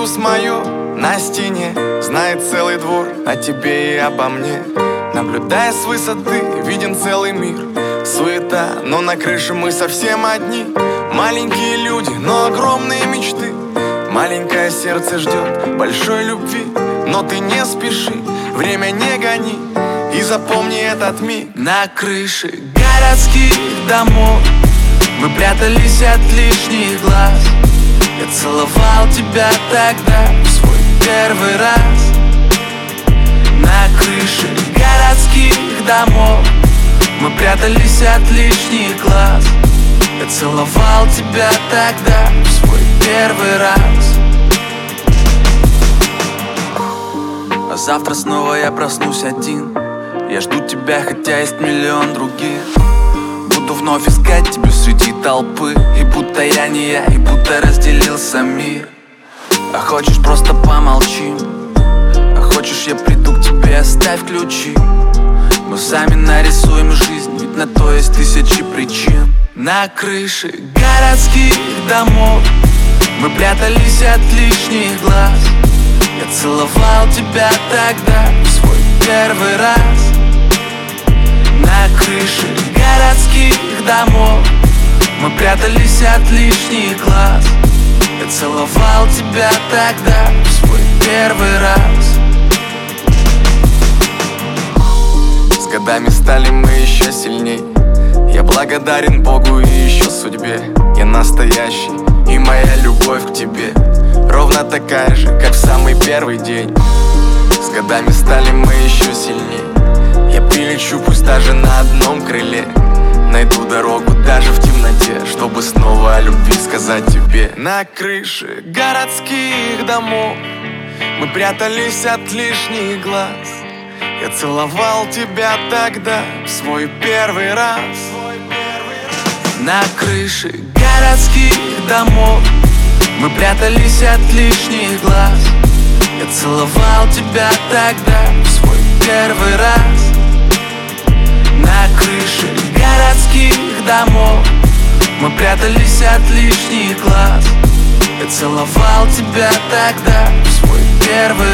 Чувств мое на стене знает целый двор о тебе и обо мне. Наблюдая с высоты, виден целый мир. Суета, но на крыше мы совсем одни. Маленькие люди, но огромные мечты. Маленькое сердце ждет большой любви. Но ты не спеши, время не гони. И запомни этот миг. На крыше городских домов мы прятались от лишних глаз. Я целовал тебя тогда в свой первый раз. На крыше городских домов мы прятались от лишних глаз. Я целовал тебя тогда в свой первый раз. А завтра снова я проснусь один. Я жду тебя, хотя есть миллион других. Буду вновь искать тебя среди толпы. И будто я не я, и будто разделился мир. А хочешь, просто помолчим. А хочешь, я приду к тебе, оставь ключи. Мы сами нарисуем жизнь, ведь на то есть тысячи причин. На крыше городских домов мы прятались от лишних глаз. Я целовал тебя тогда в свой первый раз. На крыше городских домов мы прятались от лишних глаз. Я целовал тебя тогда в свой первый раз. С годами стали мы еще сильней. Я благодарен Богу и еще судьбе. Я настоящий, и моя любовь к тебе ровно такая же, как в самый первый день. С годами стали мы еще сильней. Я прилечу, пусть даже на одном крыле. Найду дорогу даже в темноте, чтобы снова о любви сказать тебе. На крыше городских домов мы прятались от лишних глаз. Я целовал тебя тогда в свой первый раз. На крыше городских домов мы прятались от лишних глаз. Я целовал тебя тогда в свой первый раз. На крыше городских домов мы прятались от лишних глаз. Я целовал тебя тогда в свой первый